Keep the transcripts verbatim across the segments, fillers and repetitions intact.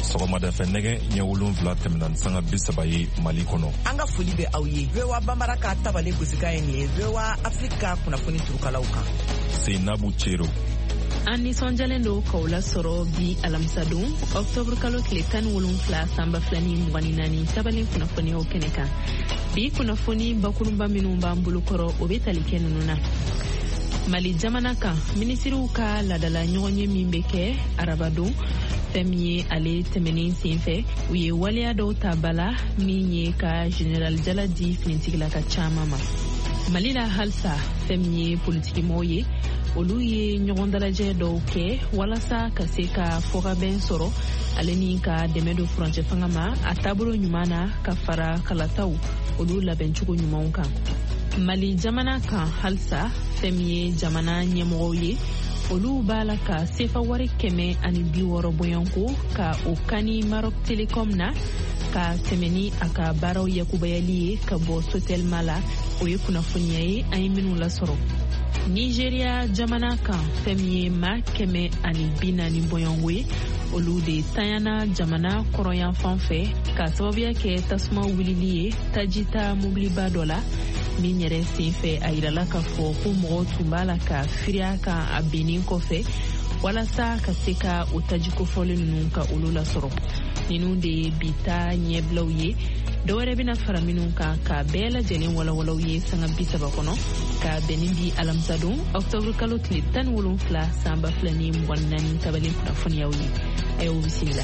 sɔgɔmada fɛ nɛgɛ ɲɛ wolonwula tɛmɛna sanga bi saba ye Mali kɔnɔ. An ka foli bɛ aw ye. V O A Bambara ka tabale gosika ye nin ye. V O A Afrika kunnafoni turukalaw kan. Seinabu Cero. An nisɔnjalen do k'aw lasɔrɔ bi alamisa don Octobre kalo tile tan ni wolonwula sanba fila ni mugan ni naani tabalen kunnafoniyaw kɛnɛ kan. Bi kunnafoni bakurunba minnu b'an bolokɔrɔ o bɛ tali kɛ ninnu na. Mali jamana kan minisiriw ka ladala ɲɔgɔn ye min bɛ kɛ araba don fɛn min ye ale tɛmɛnen senfɛ u ye waleya dɔw ta bala min ye ka General Jala di finitigila ka caman ma. Mali la halisa fɛn min ye politikimɔgɔw ye olu ye ɲɔgɔn dalajɛ dɔw kɛ walasa ka se ka fɔkabɛn sɔrɔ ale ni ka dɛmɛ do furancɛ fanga ma a taabolo ɲuman na ka fara kalataw olu labɛncogo ɲumanw kan. Mali jamana kan halisa fɛn min ye jamana ɲɛmɔgɔw ye olu b'a la ka sefa wari kɛmɛ ani bi wɔɔrɔ bɔɲɔnko ka o kani Maroc Telecom na ka tɛmɛ ni a ka baaraw yakubayali ye ka bɔ Sotelma la o ye kunnafoniya ye an ye minnu lasɔrɔ. Nigeria jamana kan fɛn min ye ma kɛmɛ ani bi naani bɔɲɔnko ye olu de tanyana jamana kɔrɔyan fan fɛ ka sababuya kɛ tasuma wulili ye tajita mobiliba dɔ la min yɛrɛ senfɛ a yirala k'a fɔ ko mɔgɔw tun b'a la ka firiya kan a bennen kɔfɛ walasa ka se ka o tajikofɔlen ninnu ka olu lasɔrɔ. Ninnu de ye bi ta ɲɛbilaw ye dɔwɛrɛ bɛna fara minnu kan ka bɛɛ lajɛlen walawalaw ye sanga bi saba kɔnɔ ka bɛnni bi alamisa don Octobre kalo tile tan ni wolonwula sanba fila ni mugan ni naani tabalen kunnafoniyaw ye. A y'o bisimila.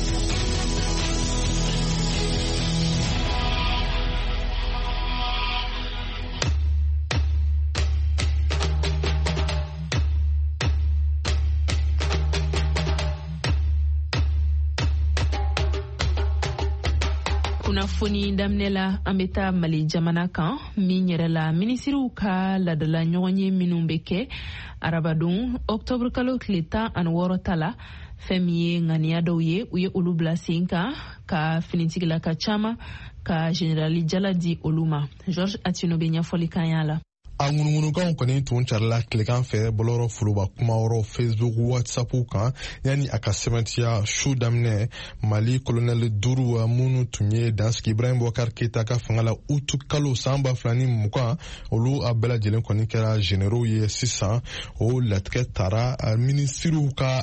Kunnafoni daminɛ la an bɛ taa Mali jamana kan min yɛrɛ la minisiriw ka ladala ɲɔgɔn ye minnu bɛ kɛ arabadon Octobre kalo tile tan ani wɔɔrɔ ta la fɛn min ye ŋaniya dɔw ye u ye olu bila sen kan ka finitigila ka caman ka General Jala di olu ma. George Atino bɛ ɲɛfɔli kan y'a la. A ŋunuŋunukanw kɔni tun carila tilegan fɛ bɔlɔrɔ foroba kuma wɔrɔ Facebook WhatsApp kan yani a ka sɛbɛntiya su daminɛ Mali colonel duuru minnu tun ye dansigi Ibrahim Boubacar Keita ka fanga la utu kalo san ba fila ni mugan olu a bɛɛ lajɛlen kɔni kɛra généraux ye sisan o latigɛ taara minisiriw ka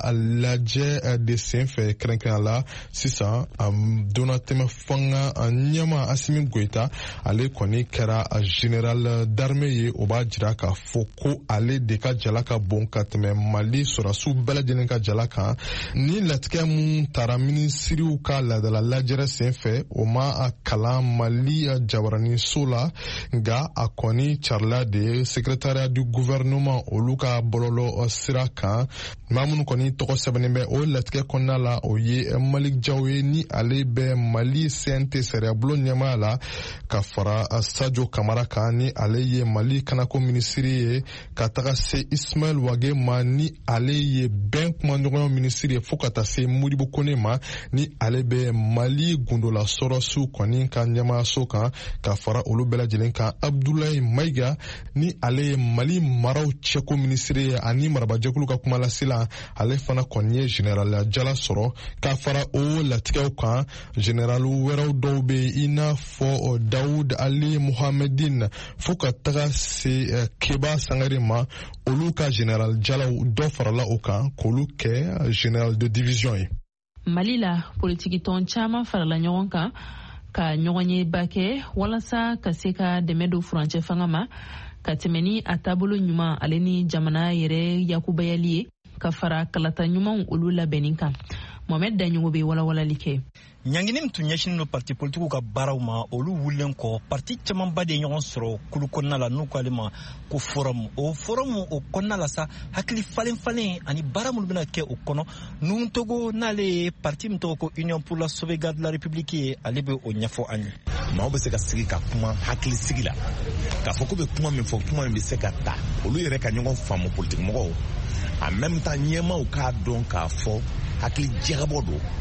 lajɛ de senfɛ kɛrɛnkɛrɛn la sisan donna tɛmɛ fanga ɲɛma Assimi Goïta ale kɔni kɛra général d'armée ye o b'a jira k'a fɔ ko ale de ka jala ka bon ka tɛmɛ Mali sɔrɔsiw bɛɛ lajɛlen ka jala kan ni latigɛ mun taara minisiriw ka ladala lajɛrɛ senfɛ o ma a kalan Mali jabarani so la nka a kɔni carila de secrétariat du gouvernement olu ka bɔlɔlɔ sira kan maa minnu kɔni tɔgɔ sɛbɛnnen bɛ o latigɛ kɔnɔna la o ye Malik Jaw ye ni ale bɛ Mali C N T sariyabulo ɲɛmaya la ka fara Sadio Kamara kan ni ale ye Mali kanako minisiri ye ka taga se Ismaël Wage ma ni ale ye bɛn kumaɲɔgɔnya minisiri ye fo ka taa se Modibo Kone ma ni ale bɛ Mali gundola sɔrɔsiw kɔni ka ɲɛmayaso kan ka fara olu bɛɛ lajɛlen kan Abdoulaye Maiga ni ale ye Mali maraw cɛko minisiri ye ani marabajɛkulu ka kumalasila ale fana kɔni ye General Jala sɔrɔ ka fara o latigɛw kan général wɛrɛw dɔw bɛ i n'a fɔ Daoud Ali Mohamedine fo ka taga se Keba Sangare ma olu ka General Jala dɔ farala o kan k'olu kɛ général de division ye. Mali la politiki tɔn caman farala ɲɔgɔn kan ka ɲɔgɔn ye ba kɛ walasa ka se ka dɛmɛ do furancɛ fanga ma ka tɛmɛ ni a taabolo ɲuman ale ni jamana yɛrɛ yakubayali ye ka fara kalata ɲumanw olu labɛnni kan. Mohamed Daɲogo bɛ walawalali kɛ. Ɲangini min tun ɲɛsinnen do parti politiques ka baaraw ma olu wulilen kɔ parti camanba de ɲɔgɔn sɔrɔ kulu kɔnɔna la n'u k'ale ma ko forum o forum o kɔnɔna la sa hakili falen falen ani baara minnu bɛna kɛ o kɔnɔ Nuntogo n'ale ye parti min tɔgɔ ko Union pour la sauvegarde de la République ye ale bɛ o ɲɛfɔ an ye. Maaw bɛ se ka sigi ka kuma hakili sigi la k'a fɔ ko bɛ kuma min fɔ kuma min bɛ se ka ta olu yɛrɛ ka ɲɔgɔn faamu politique mɔgɔw en même temps ɲɛmaaw k'a dɔn k'a fɔ hakili jagabɔ don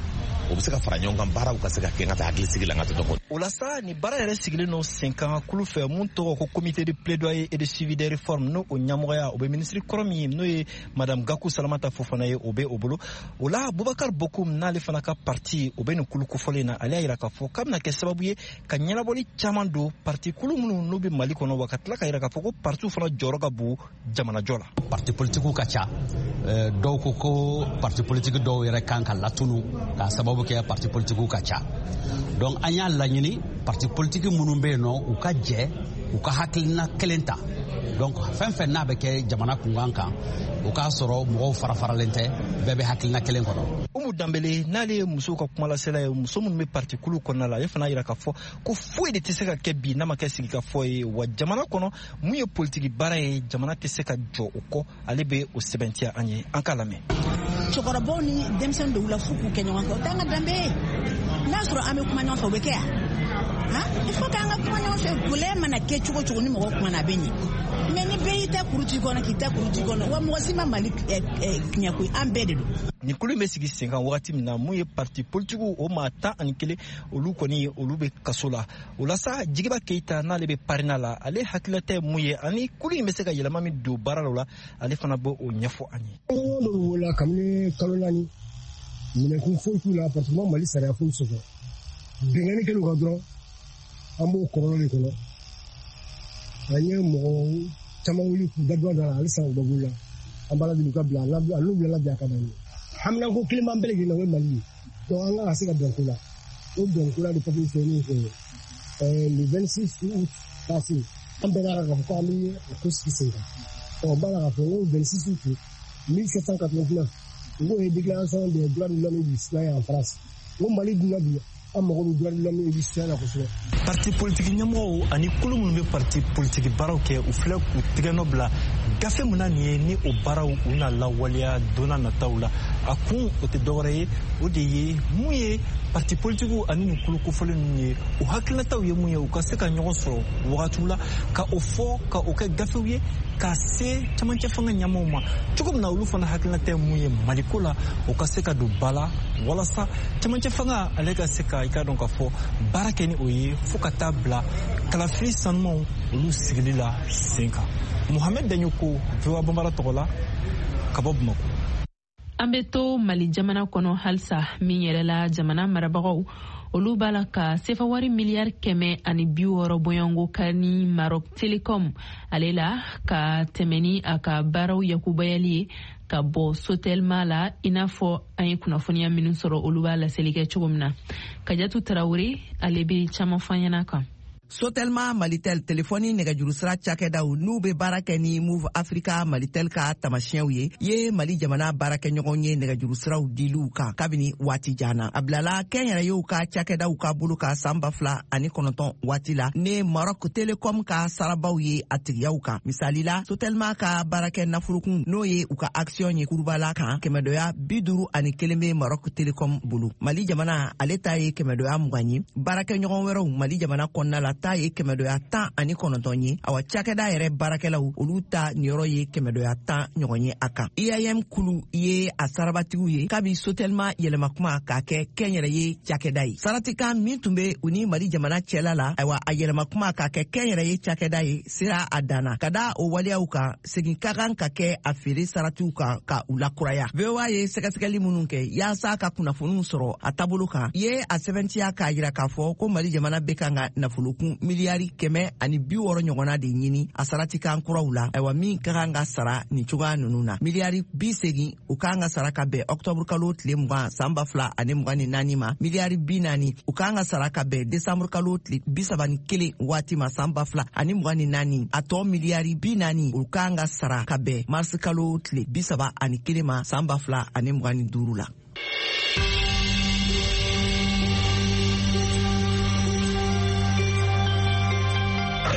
o bɛ se ka fara ɲɔgɔn kan baaraw ka se ka kɛ n ka taa hakili sigi la n ka tɛ dɔn. O la sa ni baara yɛrɛ sigilen no sen kan kulu fɛ mun tɔgɔ ko comité de plaidoyer et de suivi des réformes n'o o ɲɛmɔgɔya o bɛ ministre kɔrɔ min ye n'o ye madame Gakou Salamata Fofana ye o bɛ o bolo. O la Boubacar Bokoum n'ale fana ka parti o bɛ nin kulu kofɔlen na ale y'a yira k'a fɔ k'a bɛna kɛ sababu ye ka ɲɛnabɔli caman don parti kulu minnu n'u bɛ Mali kɔnɔ wa ka tila ka yira k'a fɔ ko parti fana jɔyɔrɔ ka bon jamanajɔ la. Parti politique ka ca dɔw ko ko parti politique dɔw yɛrɛ kan ka latunu k'a sababu kɛ parti politique ka ca. Donc an y'a laɲini parti politique minnu bɛ yen nɔ u ka jɛ u ka hakilina kelen ta. Donc fɛn fɛn n'a bɛ kɛ jamana kunkan kan o k'a sɔrɔ mɔgɔw fara faralen tɛ bɛɛ bɛ hakilina kelen kɔnɔ. Umu Dambele n'ale ye musow ka kumalasela ye muso minnu bɛ parti kulu kɔnɔna la ale fana yira k'a fɔ ko foyi de tɛ se ka kɛ bi n'a ma kɛ sigi ka fɔ ye wa jamana kɔnɔ mun ye politiki baara ye jamana tɛ se ka jɔ o kɔ ale bɛ o sɛbɛntiya an ye an k'a lamɛn. Cɛkɔrɔbaw ni denmisɛnnin dɔw la f'u k'u kɛ ɲɔgɔn fɛ o t'an ka danbe ye n'a sɔrɔ an bɛ kuma ɲɔgɔn fɛ o bɛ kɛ yan il faut k'an ka kuma ɲɔgɔn fɛ gɛlɛya mana kɛ cogo cogo ni mɔgɔ kuma na a bɛ ɲɛ mais ni bɛɛ y'i ta kuruti kɔnɔ k'i ta kuruti kɔnɔ wa mɔgɔ si ma Mali tiɲɛ koyi an bɛɛ de don. Nin kulu bɛ sigi sen kan wagati min na mun ye parti politique o maa tan ani kelen olu kɔni olu bɛ kaso la o la sa Jigiba Keita n'ale bɛ parina la ale hakilinata ye mun ye ani kulu in bɛ se ka yɛlɛma min don baara la ale fana bɛ o ɲɛfɔ an ye. o la kabini kalo naani minɛkun foyi t'u la parce que Mali sariya foyi sɔsɔ bɛnkɛni kɛlen ka dɔrɔn an b'o kɔrɔ de kɔnɔ an ye mɔgɔ caman wuli k'u da dɔ la halisa u bɛ wuli la an b'a lajɛ ka bila olu bila labɛn ka d'an ye haminanko kelen b'an bɛɛ lajɛlen na o ye Mali ye donc an kan ka se ka bɛn ko la o bɛn ko la de papier fɛ min fɛ le vingt-six août passé an bɛɛ n'a ka fɔ ko an bɛ ko sigi sen kan ɔ n b'a la k'a fɔ ko vingt-six août mille sept cent quatre-vingt-neuf n k'o ye déclaration des droits de l'homme et du citoyen en France n ko Mali dun ka bi an mago bɛ droit de l'homme et du citoyen na kosɛbɛ. Parti politique ɲɛmɔgɔw ani kulu minnu bɛ parti politique baaraw kɛ u filɛ k'u tigɛ nɔ bila gafe min na nin ye ni o baaraw u na lawaleya donna nataw la a kun o tɛ dɔwɛrɛ ye o de ye mun ye parti politique ani nin kulu kofɔlen ninnu ye u hakilinataw ye mun ye u ka se ka ɲɔgɔn sɔrɔ wagatiw la ka o fɔ ka o kɛ gafew ye ka se camancɛ fanga ɲɛmaaw ma cogo min na olu fana hakilinata ye mun ye Maliko la o ka se ka don ba la walasa camancɛ fanga ale ka se ka i ka dɔn k'a fɔ baara kɛ ni o ye fo ka taa bila kalafili sanumanw olu sigili la sen kan. Mohamed Danyoko V O A Bambara tɔgɔ la ka bɔ Bamako. An bɛ to Mali jamana kɔnɔ halisa min yɛrɛ la jamana marabagaw olu b'a la ka sefa wari miliyari kɛmɛ ani bi wɔɔrɔ bɔɲɔngo ka ni Maroc Telecom ale la ka tɛmɛ ni a ka baaraw yakubayali ye ka bɔ Sotelma la i n'a fɔ an ye kunnafoniya minnu sɔrɔ olu b'a laseli kɛ cogo min na. Kajatu Tarawele ale bɛ caman fɔ an ɲɛna kan. Sotelma Malitel telefoni nɛgɛjuru sira cakɛdaw n'u bɛ baara kɛ ni Move Africa Malitel ka tamasiyɛnw ye ye Mali jamana baarakɛɲɔgɔn ye nɛgɛjuru siraw diliw kan kabini waati janna a bilala kɛnyɛrɛyew ka cakɛdaw ka bolo ka san ba fila ani kɔnɔntɔn waati la ne Maroc Telecom ka sarabaw ye a tigiyaw kan misali la Sotelma ka baarakɛ nafolokun n'o ye u ka action ye kurubala kan kɛmɛdɔya bi duuru ani kelen bɛ Maroc Telecom bolo Mali jamana ale ta ye kɛmɛdɔya mugan ye baarakɛɲɔgɔn wɛrɛw Mali jamana kɔnɔna la ta ye kɛmɛdɔya tan ani kɔnɔntɔn ye awa cakɛda yɛrɛ baarakɛlaw olu ta niyɔrɔ ye kɛmɛdɔya tan ɲɔgɔn ye a kan I A M kulu ye a sarabatigiw ye kabi Sotelma yɛlɛma kuma k'a kɛ kɛnyɛrɛ ye cakɛda ye saratikan min tun bɛ u ni Mali jamana cɛla la ayiwa a yɛlɛma kuma k'a kɛ kɛnyɛrɛ ye cakɛda ye sera a danna ka da o waleyaw kan segin ka kan ka kɛ a feere saratiw kan ka u lakuraya V O A ye sɛgɛsɛgɛli minnu kɛ yaasa ka kunnafoniw sɔrɔ a taabolo kan ye a sɛbɛntiya k'a jira k'a fɔ ko Mali jamana bɛ kan ka nafolokun miliyari kɛmɛ ani bi wɔɔrɔ ɲɔgɔnna de ɲini a saratikan kuraw la ayiwa min ka kan ka sara nin cogoya ninnu na miliyari bi segin u ka kan ka sara ka bɛn ɔktɔburu kalo tile mugan san ba fila ani mugan ni naani ma miliyari bi naani u ka kan ka sara ka bɛn desanburu kalo tile bi saba ni kelen waati ma san ba fila ani mugan ni naani a tɔ miliyari bi naani u ka kan ka sara ka bɛn marisi kalo tile bi saba ani kelen ma san ba fila ani mugan ni duuru la.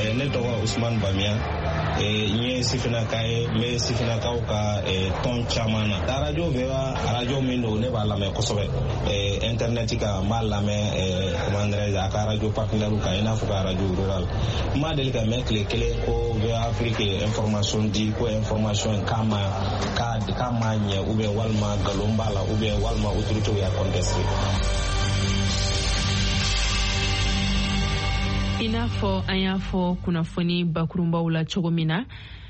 ne tɔgɔ Usman Bamiya n ye sifinaka ye n bɛ sifinakaw ka tɔn caman na arajo V O A arajo min don ne b'a lamɛn kosɛbɛ internet kan n b'a lamɛn comment dirais-je a ka arajo partenaire kan i n'a fɔ ka arajo rural n ma deli ka mɛn tile kelen ko V O A Afrique information di ko information k'a ma k'a ma ɲɛ ou bien walima nkalon b'a la ou bien walima autorité y'a contesté. I n'a fɔ an y'a fɔ kunnafoni bakurunbaw la cogo min na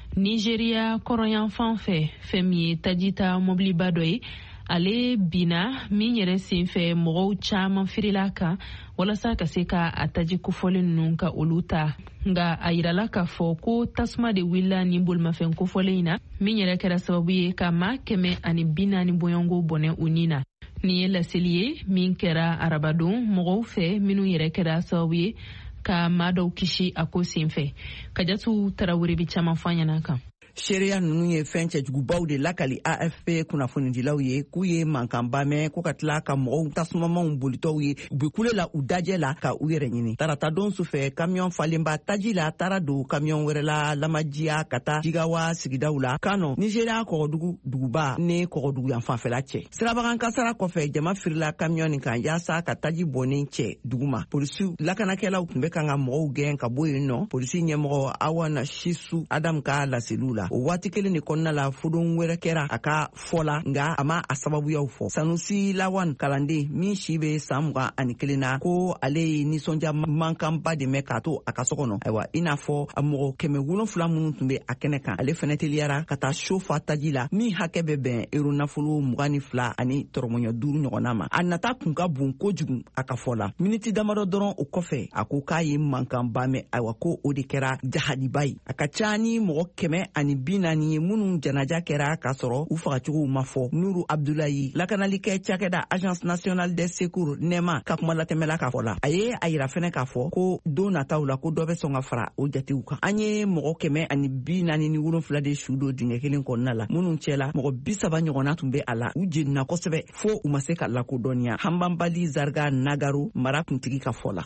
Nigeria kɔrɔnyanfan fɛ fɛn min ye tajita mobiliba dɔ ye ale bina min yɛrɛ senfɛ mɔgɔw caman firila kan walasa ka se ka a taji kofɔlen ninnu ka olu ta nga a yirala k'a fɔ ko tasuma de wulila ni bolimafɛn kofɔlen in na min yɛrɛ kɛra sababu ye ka maa kɛmɛ ani bi naani bɔɲɔngo bɔnɛ u ni na. Nin ye laseli ye min kɛra arabadon mɔgɔw fɛ minnu yɛrɛ kɛra sababu ye ka maa dɔw kisi a ko senfɛ. Kajatu Tarawele bi caman fɔ an ɲɛna kan. Seereya ninnu ye fɛn cɛjugubaw de lakali A F P kunnafonidilaw ye k'u ye mankanba mɛn ko ka tila ka mɔgɔw tasumamanw bolitɔw ye u bɛ kule la u dajɛ la ka u yɛrɛ ɲini. Tarata don su fɛ kamiyɔn falenba taji la taara don kamiyɔn wɛrɛ la Lamajiya ka taa Jigawa sigidaw la Kano Nigeria kɔgɔdugu duguba ni kɔgɔdugu yanfanfɛla cɛ. Sirabagan kasara kɔfɛ jama firila kamiyɔn nin kan yaasa ka taji bɔnnen cɛ duguma. Polisiw lakanakɛlaw tun bɛ kan ka mɔgɔw gɛn ka bɔ yen nɔ. Polisi ɲɛmɔgɔ Awana Shisu Adam ka laseliw la. O waati kelen de kɔnɔna la fudon wɛrɛ kɛra a ka fɔ la nga a ma a sababuyaw fɔ. Sanusi Lawan kalanden min si bɛ san mugan ani kelen na ko ale ye nisɔndiya mankanba de mɛn k'a to a ka so kɔnɔ. Ayiwa i n'a fɔ a mɔgɔ kɛmɛ wolonfila minnu tun bɛ a kɛnɛ kan ale fɛnɛ teliyara ka taa so fa taji la min hakɛ bɛ bɛn euro nafolo mugan ni fila ani tɔrɔmɔɲɔ duuru ɲɔgɔnna ma. A nata kun ka bon kojugu a ka fɔ la. Miniti damadɔ dɔrɔn o kɔfɛ a ko k'a ye mankanba mɛn ayiwa ko o de kɛra jahadiba ye. A ka ca ni mɔgɔ kɛmɛ ani bi naani ye minnu janaja kɛra k'a sɔrɔ u fagacogow ma fɔ. Nuru Abdulayi lakanalikɛ cakɛda Agence Nationale des Secours nɛma ka kuma latɛmɛla k'a fɔ la. A ye a yira fɛnɛ k'a fɔ ko don nataw la ko dɔ bɛ sɔn ka fara o jatew kan. An ye mɔgɔ kɛmɛ ani bi naani ni wolonfila de su don dingɛ kelen kɔnɔna la. Minnu cɛla mɔgɔ bi saba ɲɔgɔnna tun bɛ a la. U jenina kosɛbɛ fo u ma se ka lakodɔnniya. Hanbanbali Zarga Nagaro mara kuntigi ka fɔ la.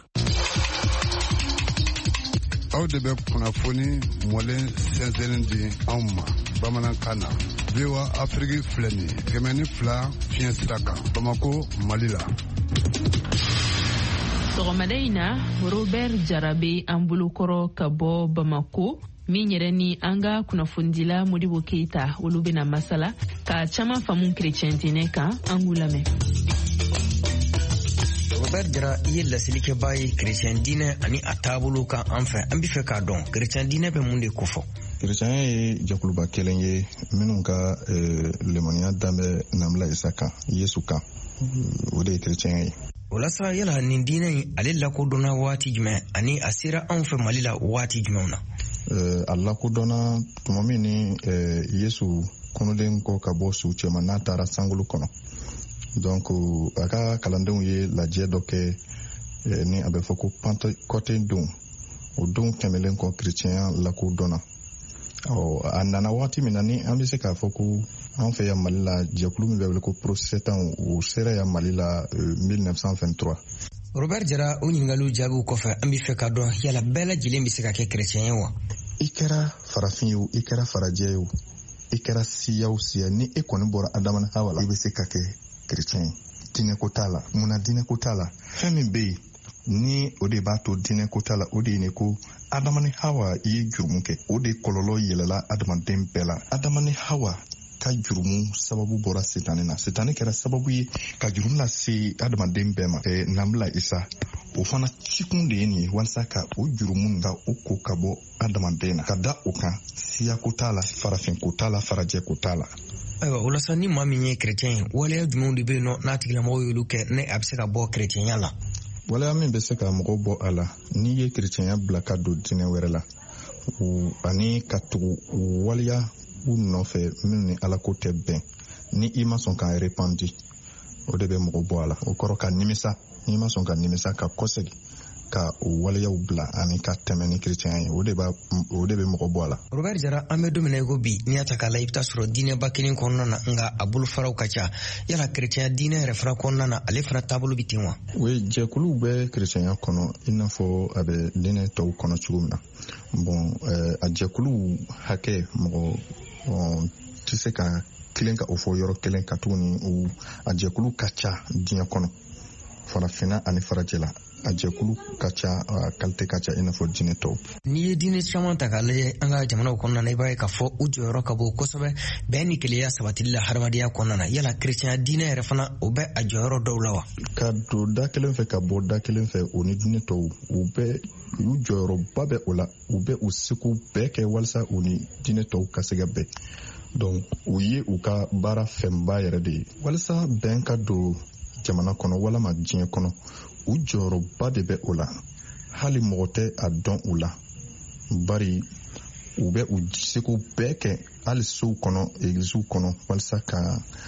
Aw de bɛ kunnafoni mɔlen sɛnsɛnnin di anw ma bamanankan na. V O A Afrique filɛ nin ye kɛmɛ ni fila fiɲɛ sira kan Bamako Mali la. Sɔgɔmada in na Robert Jarabe an bolokɔrɔ ka bɔ Bamako min yɛrɛ ni an ka kunnafonidila Modibo Keita olu bɛna masala ka caman faamu kerecɛntinɛ kan an k'u lamɛn. Robert Jara i ye laselikɛba ye kerecɛn diinɛ ani a taabolo kan an fɛ an bɛ fɛ k'a dɔn kerecɛn diinɛ bɛ mun de kofɔ. Kerecɛnya ye jakuluba kelen ye minnu ka lemaniya danbɛ Namla Isa kan Yesu kan o de ye kerecɛnya ye. Walasa yala nin diinɛ in ale lakodɔnna waati jumɛn ani a sera anw fɛ Mali la waati jumɛnw na. A lakodɔnna tuma min ni Yesu kɔnɔden kɔ ka bɔ su cɛma n'a taara sankolo kɔnɔ. Donc a ka kalandenw ye lajɛ dɔ kɛ ni a bɛ fɔ ko Pentecôte don o don tɛmɛlen kɔ kerecɛnya lakodɔnna. A nana waati min na ni an bɛ se k'a fɔ ko an fɛ yan Mali la jɛkulu min bɛ wele ko Protestant o sera yan Mali la mille neuf cent vingt-trois. Robert Jara o ɲininkaliw jaabiw kɔfɛ an bɛ fɛ k'a dɔn yala bɛɛ lajɛlen bɛ se ka kɛ kerecɛn ye wa. I kɛra farafin ye o i kɛra farajɛ ye o i kɛra siya o siya ni e kɔni bɔra Adamu ni Hawa la i bɛ se ka kɛ kerecɛn ye. Diinɛ ko t'a la munna diinɛ ko t'a la fɛn min bɛ yen ni o de b'a to diinɛ ko t'a la o de ye ne ko Adamu ni Hawa i ye jurumu kɛ o de kɔlɔlɔ yɛlɛla adamaden bɛɛ la. Adamu ni Hawa ka jurumu sababu bɔra Sitani na. Sitani kɛra sababu ye ka jurumu lase adamaden bɛɛ ma. Ɛ Namla Isa o fana cikun de ye nin ye walasa ka o jurumu ka o ko ka bɔ adamaden na ka da o kan siya ko t'a la farafin ko t'a la farajɛ ko t'a la. Ayiwa walasa ni maa min ye kerecɛn ye waleya jumɛnw de bɛ yen nɔ n'a tigilamɔgɔw y'olu kɛ ne a bɛ se ka bɔ kerecɛnya la. Waleya min bɛ se ka mɔgɔw bɔ a la n'i ye kerecɛnya bila ka don diinɛ wɛrɛ la ani ka tugu waleya u nɔfɛ minnu ni Ala ko tɛ bɛn ni i ma sɔn k'a répandre o de bɛ mɔgɔ bɔ a la. O kɔrɔ ka nimisa n'i ma sɔn ka nimisa ka kɔsɛgi ka o waleyaw bila ani ka tɛmɛ ni chrétien ye o de b'a o de bɛ mɔgɔ bɔ a la. Robert Jara an bɛ don min na i ko bi n'i y'a ta k'a la i bɛ taa sɔrɔ diinɛba kelen kɔnɔna na nka a bolofaraw ka ca yala chrétien diinɛ yɛrɛ fana kɔnɔna na ale fana taabolo bɛ ten wa. oui jɛkuluw bɛ chrétienya kɔnɔ i n'a fɔ a bɛ diinɛ tɔw kɔnɔ cogo min na bon a jɛkuluw hakɛ mɔgɔ tɛ se ka kelen ka o fɔ yɔrɔ kelen ka tuguni a jɛkulu ka ca diɲɛ kɔnɔ farafinna ani farajɛla a jɛkulu ka ca a kalite ka ca i n'a fɔ diinɛ tɔw. n'i ye diinɛ caman ta k'a lajɛ an ka jamanaw kɔnɔna na i b'a ye k'a fɔ u jɔyɔrɔ ka bon kosɛbɛ bɛn ni kelenya sabatili la hadamadenya kɔnɔna na yala chrétien diinɛ yɛrɛ fana o bɛ a jɔyɔrɔ dɔw la wa. ka don da kelen fɛ ka bɔ da kelen fɛ o ni diinɛ tɔw u bɛ u jɔyɔrɔba bɛ o la u bɛ u seko bɛɛ kɛ walasa u ni diinɛ tɔw ka se ka bɛn donc u ye u ka baara fɛnba yɛrɛ de ye walasa bɛn ka don jamana kɔnɔ walama diɲɛ kɔnɔ u jɔyɔrɔba de bɛ o la hali mɔgɔ tɛ a dɔn u la bari u bɛ u seko bɛɛ kɛ hali sow kɔnɔ egiliziw kɔnɔ walasa ka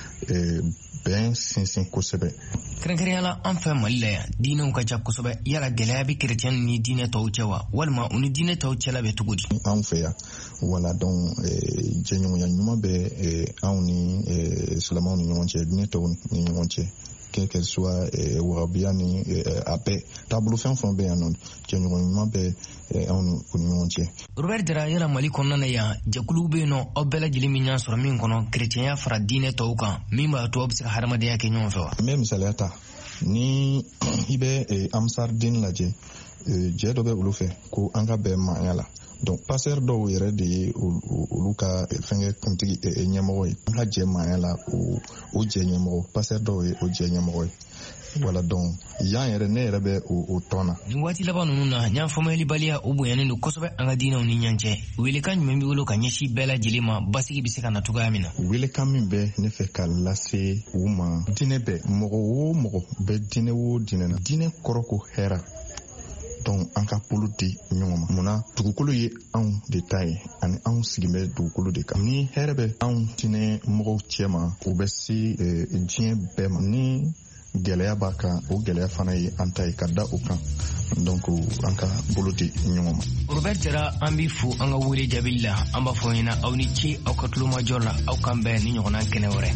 bɛn sinsin kosɛbɛ. kɛrɛnkɛrɛnya la an fɛ mali la yan diinɛw ka ca kosɛbɛ yala gɛlɛya bɛ chrétien ni diinɛ tɔw cɛ wa walima u ni diinɛ tɔw cɛla bɛ cogo di. anw fɛ yan wala donc jɛɲɔgɔnya ɲuman bɛ anw ni silamɛw ni ɲɔgɔn cɛ diinɛ tɔw ni ɲɔgɔn cɛ quel que soit wahabiya ni a bɛɛ taabolo fɛn fɛn bɛ yan nɔ jɛɲɔgɔn ɲuman bɛ anw ni ɲɔgɔn cɛ. Robert Jara yala mali kɔnɔna na yan jɛkuluw bɛ yen nɔ aw bɛɛ lajɛlen min y'a sɔrɔ min kɔnɔ chrétienya fara diinɛ tɔw kan min b'a to aw bɛ se ka hadamadenya kɛ ɲɔgɔn fɛ wa. n bɛ misaliya ta ni i bɛ amsar den lajɛ jɛ dɔ bɛ olu fɛ ko an ka bɛn maaya la donc pasteur dɔw yɛrɛ de ye olu ka fɛnkɛ kuntigi ɲɛmɔgɔ ye an ka jɛ maaya la o jɛ ɲɛmɔgɔ pasteur dɔw ye o jɛ ɲɛmɔgɔ ye wala donc yan yɛrɛ ne yɛrɛ bɛ o tɔn na. nin waati laban ninnu na ɲan faamuyalibaliya o bonyanen don kosɛbɛ an ka diinɛw ni ɲɔgɔn cɛ welekan jumɛn b'i bolo ka ɲɛsin bɛɛ lajɛlen ma basigi bɛ se ka na cogoya min na. welekan min bɛ ne fɛ ka lase u ma diinɛ bɛɛ mɔgɔ o mɔgɔ bɛ diinɛ o diinɛ na diinɛ kɔrɔ ko hɛra donc an ka bolo di ɲɔgɔn ma munna dugukolo ye anw de ta ye ani anw sigin bɛ dugukolo de kan ni hɛrɛ bɛ anw diinɛ mɔgɔw cɛ ma o bɛ se diɲɛ bɛɛ ma ni gɛlɛya b'a kan o gɛlɛya fana ye an ta ye ka da o kan donc an ka bolo di ɲɔgɔn ma. Robert Jara an b'i fo an ka wele jaabili la an b'a fɔ ɲɛna aw ni ce aw ka tulomajɔ la aw kan bɛn ni ɲɔgɔnna kɛnɛ wɛrɛ.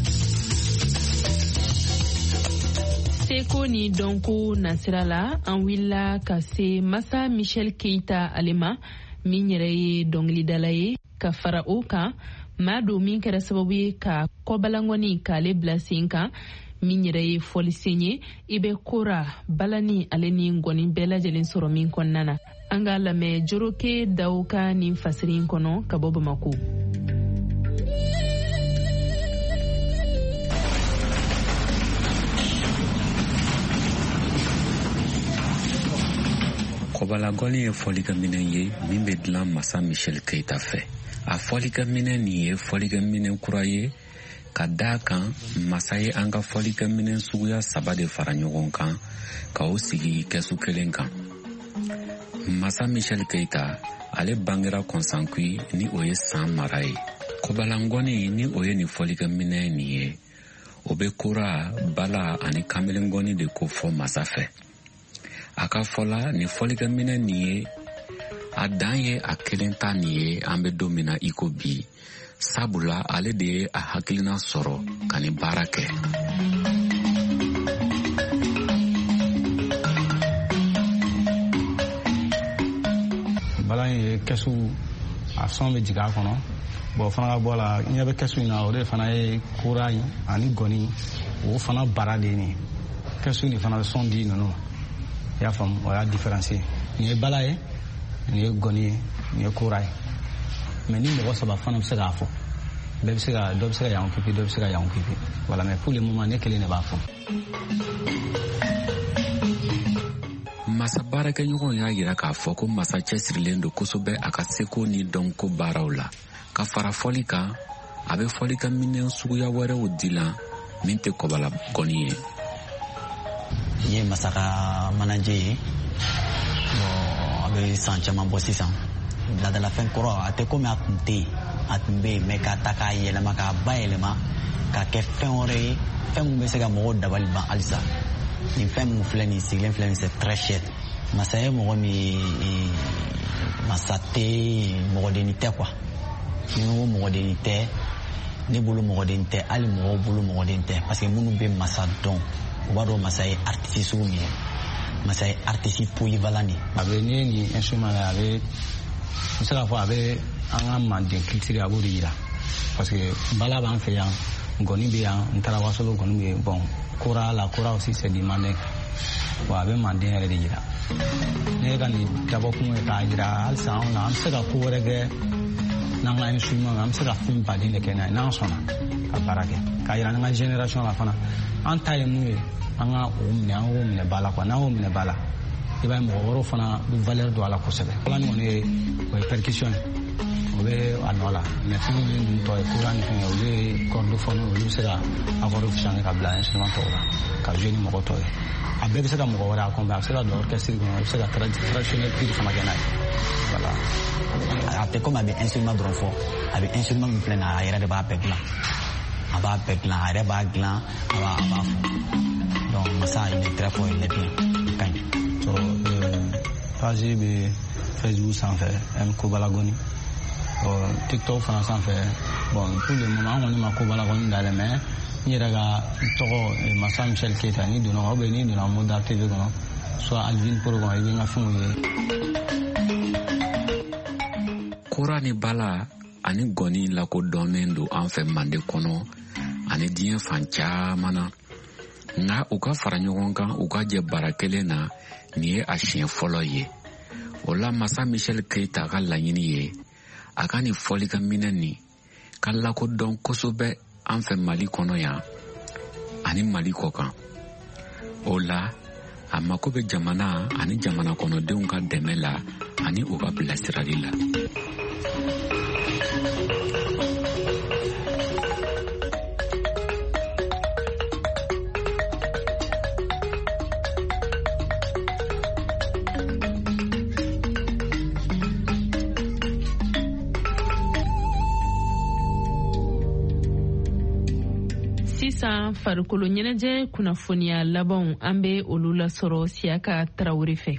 seko ni dɔnko nasira la an wulila ka se masa Michel Keita ale ma min yɛrɛ ye dɔnkilidala ye ka fara o kan maa don min kɛra sababu ye ka kɔbalangɔni k'ale bila sen kan min yɛrɛ ye fɔlisen ye i bɛ kora balani ale ni ngɔni bɛɛ lajɛlen sɔrɔ min kɔnɔna na an ka lamɛn joroke daw ka nin fasiri in kɔnɔ ka bɔ Bamako. kɔbalangɔni ye fɔlikɛminɛ ye min bɛ dilan masa Michel Keita fɛ a fɔlikɛminɛ nin ye fɔlikɛminɛ kura ye ka daa kan masa ye an ka fɔlikɛminɛ suguya saba de fara ɲɔgɔn kan ka o sigi kɛsu kelen kan. masa Michel Keita ale bangera Kɔnsankui ni o ye san mara ye. kɔbalangɔni ni o ye nin fɔlikɛminɛ nin ye o bɛ kora bala ani kamelengɔni de ko fɔ masa fɛ. a ka fɔla nin fɔlikɛminɛ nin ye a dan ye a kelen ta nin ye an bɛ don min na i ko bi sabula ale de ye a hakilina sɔrɔ ka nin baara kɛ. balan ye kɛsu a sɔn bɛ jigin a kɔnɔ bon o fana ka bɔ la ɲɛ bɛ kɛsu in na o de fana ye kura in ani gɔni o fana bara de ye nin kɛsu nin fana bɛ sɔn di ninnu ma i y'a faamu o y'a diferansiye nin ye bala ye nin ye gɔni ye nin ye kura ye mɛ ni mɔgɔ saba fana bɛ se k'a fɔ bɛɛ bɛ se ka dɔ bɛ se ka yan pipi dɔ bɛ se ka yan pipi voilà mais pour le moment ne kelen de b'a fɔ. masa baarakɛɲɔgɔn y'a jira k'a fɔ ko masa cɛsirilen don kosɛbɛ a ka seko ni dɔnko baaraw la ka fara fɔli kan a bɛ fɔlikɛminɛ suguya wɛrɛw dilan min tɛ kɔbala gɔni ye. n ye masa ka manaje ye bon a bɛ san caman bɔ sisan ladalafɛn kɔrɔ a tɛ komi a tun tɛ yen a tun bɛ yen mɛ k'a ta k'a yɛlɛma k'a bayɛlɛma k'a kɛ fɛn wɛrɛ ye fɛn min bɛ se ka mɔgɔw dabali ban halisa nin fɛn mun filɛ nin sigilen filɛ nin c'est très cher masa ye mɔgɔ min masa tɛ mɔgɔdenni tɛ quoi ni ko mɔgɔdenni tɛ ne bolo mɔgɔden tɛ hali mɔgɔw bolo mɔgɔden tɛ parce que minnu bɛ masa dɔn u b'a dɔn masa ye artiste sugu min ye masa ye artiste polyvalent de a bɛ ni nin instrument la a bɛ n bɛ se k'a fɔ a bɛ an ka manden culture a b'o de yira parce que bala b'an fɛ yan ngɔni bɛ yan n taara wasolo ngɔni bɛ yen bon kora la kora aussi c'est du mandin bon a bɛ manden yɛrɛ de yira ne ye ka nin dabɔkun ye k'a yira halisa anw na an bɛ se ka ko wɛrɛ kɛ n'an ka instrument an bɛ se ka fɛn baden de kɛ n'a ye n'an sɔnna ka baara kɛ k'a yira an ka génération la fana an ta ye mun ye an ka o minɛ an k'o minɛ ba la quoi n'an y'o minɛ ba la i b'a ye mɔgɔ wɛrɛw fana bɛ valeur don a la kosɛbɛ ala ni kɔni ye o ye percussion ye o bɛ a nɔ la mais fɛn min ninnu tɔ ye kura ni fɛn ye olu ye cordophone olu bɛ se ka accord changer ka bila instrument tɔw la ka jouer ni mɔgɔ tɔw ye a bɛɛ bɛ se ka mɔgɔ wɛrɛ accompagner a bɛ se ka don orchestre kɔnɔ a bɛ se ka traditionnel pure fana kɛ n'a ye voilà a tɛ comme a bɛ instrument dɔrɔn fɔ a bɛ instrument min filɛ nin ye a yɛrɛ de b'a bɛɛ dilan a b'a bɛɛ dilan a yɛrɛ b'a dilan a b'a a b'a fɔ donc masa il est très fort il est bien ka ɲi. sɔrɔ page bɛ Facebook sanfɛ M Kobalagoni TikTok fana sanfɛ bon pour le moment an kɔni ma Kobalagoni dayɛlɛ mais n yɛrɛ ka tɔgɔ Masa Michel Keita n'i donna ou bien n'i donna Moda T V kɔnɔ soit Alvin Pro kɔnɔ i bɛ n ka fɛnw ye. Kora ni bala ani gɔni lakodɔnnen don an fɛ Mande kɔnɔ ani diɲɛ fan caman na nka u ka fara ɲɔgɔn kan u ka jɛ baara kelen na nin ye a siɲɛ fɔlɔ ye o la Masa Michel Keita ka laɲini ye a ka nin fɔlikaminɛ nin ka lakodɔn kosɛbɛ an fɛ Mali kɔnɔ yan ani Mali kɔ kan o la a mako bɛ jamana ani jamana kɔnɔdenw ka dɛmɛ la ani u ka bilasirali la. Sisan farikolo ɲɛnajɛ kunnafoniya labanw an bɛ olu lasɔrɔ Siyaka Tarawele fɛ.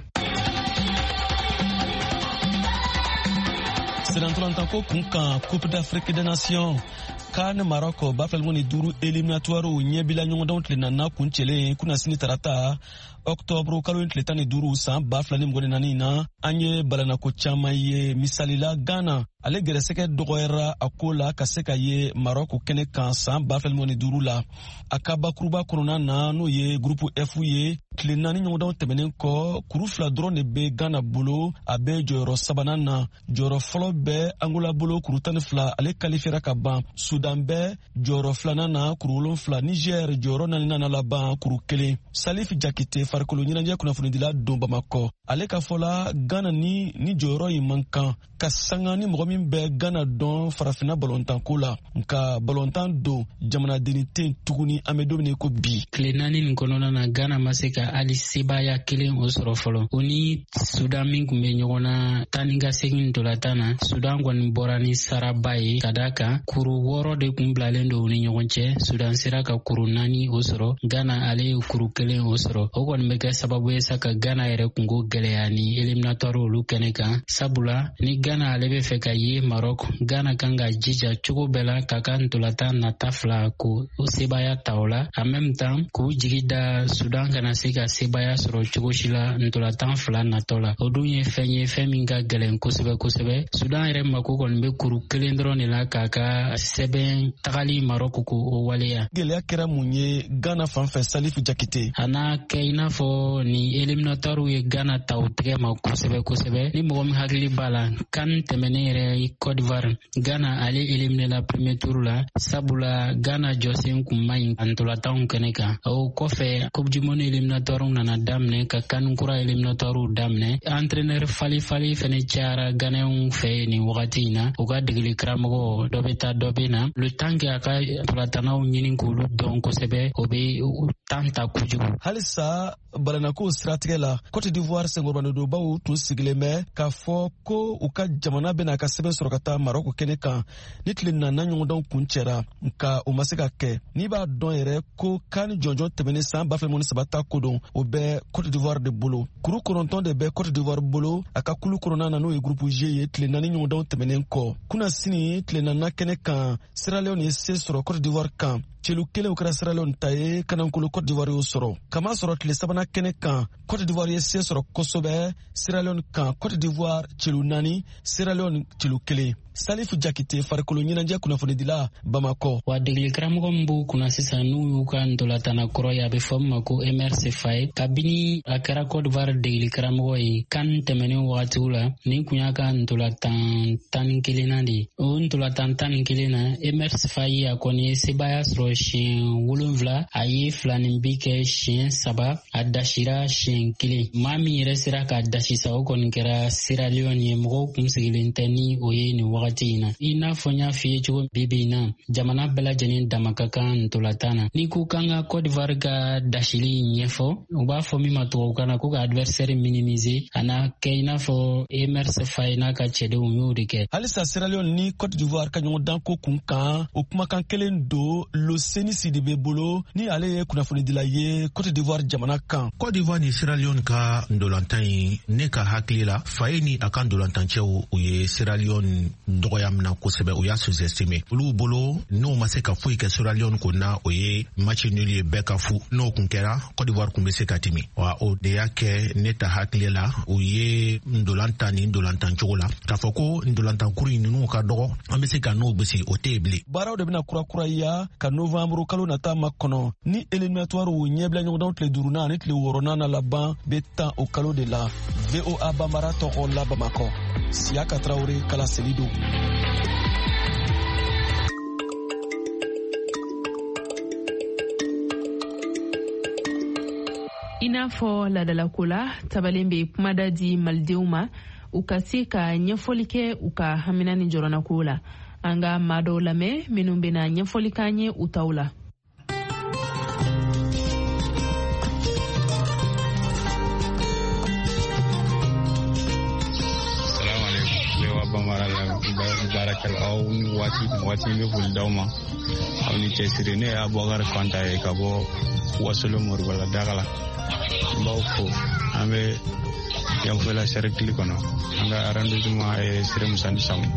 Siranturantako kun kan Coupe d'Afrique des Nations kan Maroc bafɛlɛnko ni duuru éliminatoire ɲɛbila ɲɔgɔndanw tile naaninan kun cɛlen kuna sini tarata octobre kalo in tile tan ni duuru san ba fila ni mugan ni naani na an ye balanako caman ye misalila Ghana ale gɛrɛsɛgɛ dɔgɔyara a ko la ka se ka ye Maroc kɛnɛ kan san ba fila ni duuru la a ka bakuruba kɔnɔna na n'o ye groupe F ye tile naani ɲɔgɔndanw tɛmɛnen kɔ kuru fila dɔrɔn de bɛ Ghana bolo a bɛ jɔyɔrɔ sabanan na jɔyɔrɔ fɔlɔ bɛ Angola bolo kuru tan ni fila ale kalifera ka ban Sudan bɛ jɔyɔrɔ filanan na kuru wolonfila Niger jɔyɔrɔ naaninan na laban kuru kelen Salif Jakite farikolo ɲɛnajɛ kunnafonidila don Bamakɔ ale ka fɔla Ghana ni ni jɔyɔrɔ in man kan ka sanga ni mɔgɔ min bɛ Ghana dɔn farafinna balontan ko la nka balontan don jamanadenni tɛ tuguni an bɛ don min ko bi. Tile naani nin kɔnɔna na Ghana ma se ka hali sebaya kelen o sɔrɔ fɔlɔ o ni Sudan min kun bɛ ɲɔgɔn na tan ni ka segin ntolantan na Sudan kɔni bɔra ni saraba ye ka d'a kan kuru wɔɔrɔ de kun bilalen don u ni ɲɔgɔn cɛ Sudan sera ka kuru naani o sɔrɔ Ghana ale ye kuru kelen o sɔrɔ o kɔni bɛ kɛ sababu ye sa ka Ghana yɛrɛ kungo gɛlɛya ni éliminatoire olu kɛnɛ kan sabula ni Ghana ale bɛ fɛ ka ye Maroc Ghana kan ka jija cogo bɛɛ la ka ka ntolantan nata fila ko o sebaya ta o la en même temps k'u jigi da Sudan kana se ka sebaya sɔrɔ cogo si la ntolantan fila natɔ la o dun ye fɛn ye fɛn min ka gɛlɛn kosɛbɛ kosɛbɛ Sudan yɛrɛ mako kɔni bɛ kuru kelen dɔrɔn de la k'a ka sɛbɛn tagali Maroc ko o waleya. Gɛlɛya kɛra mun ye Ghana fanfɛ Salif Jakite a n'a kɛ i n'a fɔ ni éliminatoire ye Ghana ta o tɛgɛ ma kosɛbɛ kosɛbɛ ni mɔgɔ min hakili b'a la kan tɛmɛnen yɛrɛ Côte d'Ivoire Ghana ale éliminé la premier tour la sabula Ghana jɔsen kun man ɲi a ntolantanw kɛnɛ kan o kɔfɛ Coupe du Monde éliminatoire nana daminɛ ka kan kura éliminatoire daminɛ entraîneur Fali Fali fɛnɛ cayara Ghanaianw fɛ nin wagati in na u ka degeli karamɔgɔ dɔ bɛ taa dɔ bɛ na le temps que a ka ntolantannaw ɲini k'olu dɔn kosɛbɛ o bɛ temps ta kojugu. Halisa balanako siratigɛ la Côte d'Ivoire sɛngɔrɔbandobaw tun sigilen bɛ k'a fɔ ko u ka jamana bɛna ka sɛbɛn sɔrɔ ka taa Maroc kɛnɛ kan ni tile naaninan ɲɔgɔndanw kun cɛra nka o ma se ka kɛ n'i b'a dɔn yɛrɛ ko kan jɔnjɔn tɛmɛnen san ba fila ni saba ta ko don kɔnɔntɔn o bɛ Côte d'Ivoire de bolo kuru kɔnɔntɔn de bɛ Côte d'Ivoire bolo a ka kulu kɔnɔna na n'o ye groupe G ye tile naani ɲɔgɔndanw tɛmɛnen kɔ kuna sini tile naaninan kɛnɛ kan Sierra Leone ye se sɔrɔ Côte d'Ivoire kan celu kelen kɛra Sierra Leone ta ye kanankolo Côte d'Ivoire y'o sɔrɔ kama sɔrɔ tile sabanan kɛnɛ kan Côte d'Ivoire ye se sɔrɔ kosɛbɛ Sierra Leone kan Côte d'Ivoire celu naani Sierra Leone celu kelen Salifu Jakite farikolo ɲɛnajɛ kunnafonidila Bamako. Wa degeli karamɔgɔ min b'u kunna sisan n'u y'u ka ntolatana kɔrɔ ye a bɛ fɔ min ma ko M R C Faye kabini a kɛra Côte d'Ivoire degeli karamɔgɔ ye kan tɛmɛnen wagatiw la nin kun y'a ka ntolatan tan ni kelenna de ye o ntolatan tan ni kelen na M R C Faye a kɔni ye sebaya sɔrɔ siɲɛ wolonwula a ye filanin bi kɛ siɲɛ saba a dasira siɲɛ kelen maa min yɛrɛ sera ka dasi sa o kɔni kɛra Sierra Leone ye mɔgɔw kun sigilen tɛ ni o ye nin wagati in i n'a fɔ n y'a f'i ye cogo bibi in na jamana bɛɛ lajɛlen dama ka kan ntolatan na n'i ko kan ka Côte d'Ivoire ka dasili ɲɛfɔ u b'a fɔ min ma tubabukan na ko ka adversaire minimiser a na kɛ i n'a fɔ M R C Faye n'a ka cɛdenw y'o de kɛ halisa Sierra Leone ni Côte d'Ivoire ka ɲɔgɔndan ko kun kan o kumakan kelen don Loseni Sidibe bolo ni ale ye kunnafonidila ye Côte d'Ivoire jamana kan Côte d'Ivoire ni Sierra Leone ka ndolantan ye ne ka hakili la Faye ni a ka ndolancɛw u ye Sierra Leone dɔgɔya mina kosɛbɛ o y'a sous-estimé olu bolo n'o ma se ka foyi kɛ Sierra Leone ko na o ye match nul ye bɛɛ ka fu n'o kun kɛra Côte d'Ivoire kun bɛ se ka timi wa o de y'a kɛ ne ta hakili la u ye ndolantan ni ndolantan cogo la k'a fɔ ko ndolantan kuru in ninnu ka dɔgɔ an bɛ se ka n'o gosi o tɛ yen bilen baaraw de bɛna kurakuraya ka novembre kalo nata makɔnɔ ni éliminatoire ɲɛbila ɲɔgɔndanw tile duurunan ani tile wɔɔrɔnan na laban bɛ tan o kalo de la V O A Bambara tɔgɔ la Bamakɔ Siaka Traoré Kala Selido. I n'a fɔ ladalako la tabalen bɛ kumada di malidenw ma u ka se ka ɲɛfɔli kɛ u ka hamina ni jɔrɔnako la an ka maa dɔw lamɛn minnu bɛna ɲɛfɔli k'an ye u taw la. Baarakɛla aw ni waati waati bɛ foli d'aw ma aw ni cɛsiri ne y'a Bubakari Fanta ye ka bɔ Wasolo Moribala Dagala n b'aw fo an bɛ Yanfoyila cercle kɔnɔ an ka arrondissement ye Sere Musani Samu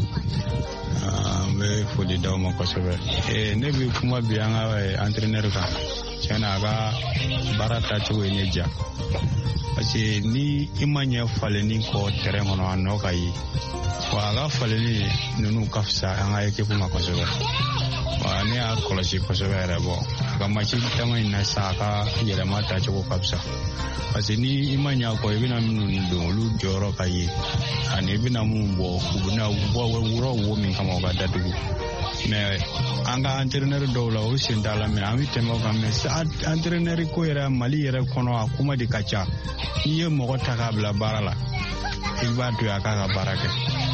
an bɛ foli d'aw ma kosɛbɛ ne bɛ kuma bi an ka entraîneur kan tiɲɛna a ka baara tacogo ye ne diya parce que ni i ma ɲɛ falenni kɔ terrain kɔnɔ a nɔ ka ye wa a ka falenni ninnu ka fisa an ka équipe ma kosɛbɛ wa ne y'a kɔlɔsi kosɛbɛ yɛrɛ bɔ a ka match caman in na sisan a ka yɛlɛma tacogo ka fisa parce que ni i ma ɲɛ kɔ i bɛna minnu don olu jɔyɔrɔ ka ye ani i bɛna minnu bɔ u bɛna bɔ wurɔ wo min kama u ka datugu mais an ka entraîneur dɔw la o sen t'a la mais an bɛ tɛmɛ o kan mais entraîneur ko yɛrɛ Mali yɛrɛ kɔnɔ a kuma de ka ca n'i ye mɔgɔ ta k'a bila baara la i b'a to a k'a ka baara kɛ.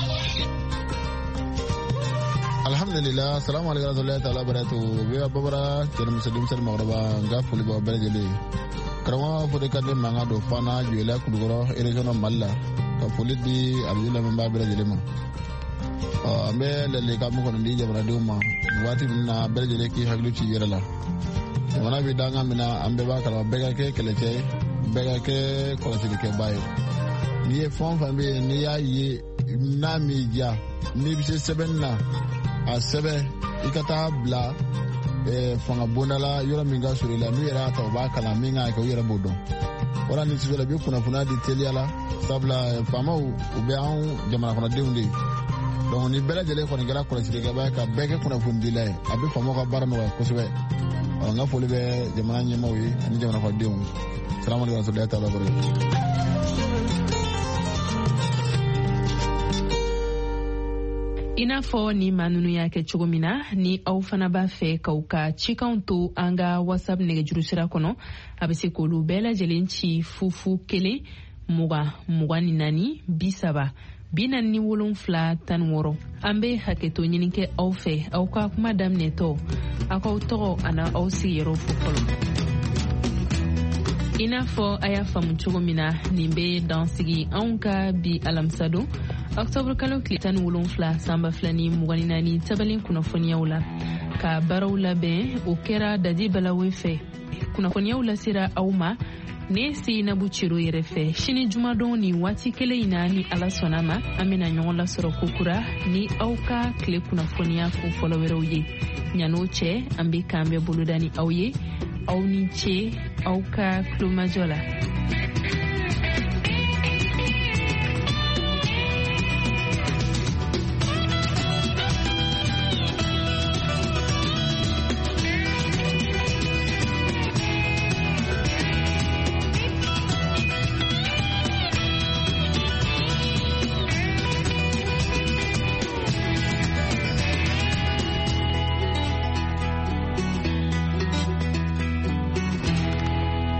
Alhamdulillah, salamu alaikum warahmatullahi ta'ala barakatuh. Biya babara kene musadim sel magraba nga fuli ba belejele. Karama fode kande manga do fana juela kudugoro region Malla. Ka fuli di abdullah mamba belejele ma. Ah ambe lele ka mo kono di jamana do ma. Wati na belejele ki haglu ci yerala. Wana bi danga mina ambe ba kala bega ke keleche bega ke ko ci ke bayo. Ni e fon fambe ni ya yi na mi ja ni bi se seben na a sɛbɛ i ka taa bila fanga bondala yɔrɔ min ka sɔrɔ i la n'u yɛrɛ y'a ta u b'a kalan min kan ka kɛ u yɛrɛ b'o dɔn wala ni sufɛla i bɛ kunnafoniya di teliya la sabula faamaw u bɛ anw jamana kɔnɔdenw de ye donc ni bɛɛ lajɛlen kɔni kɛra kɔlɔsilikɛba ye ka bɛɛ kɛ kunnafonidila ye a bɛ faamaw ka baara nɔgɔya kosɛbɛ n ka foli bɛ jamana ɲɛmaaw ye ani jamana kɔnɔdenw salamu aleykum warahmatullahi taala wabarakatuh. I n'a fɔ ni maa ninnu y'a kɛ cogo min na ni aw fana b'a fɛ k'aw ka cikanw to an ka whatsapp nɛgɛjuru sira kɔnɔ a bɛ se k'olu bɛɛ lajɛlen ci fufu kelen mugan mugan ni naani bi saba bi naani ni wolonfila tan ni wɔɔrɔ an bɛ hakɛto ɲini kɛ aw fɛ aw ka kuma daminɛtɔ aw k'aw tɔgɔ ani aw sigiyɔrɔ fo fɔlɔ. I n'a fɔ a y'a faamu cogo min na nin bɛ dansigi anw ka bi alamisadon octobre kalo tile tan ni wolonfila sanba fila ni mugan ni naani tabalen kunnafoniyaw la ka baaraw labɛn o kɛra dadi balawe fɛ kunnafoniyaw lasera aw ma ne Seinabu Ciro yɛrɛ fɛ sini jumadon ni waati kelen in na ni ala sɔnna ma an bɛna ɲɔgɔn lasɔrɔ kokura ni aw ka tile kunnafoniya ko fɔlɔ wɛrɛw ye ɲan'o cɛ an bɛ k'an bɛɛ boloda ni aw ye aw ni ce aw ka tulomajɔ la.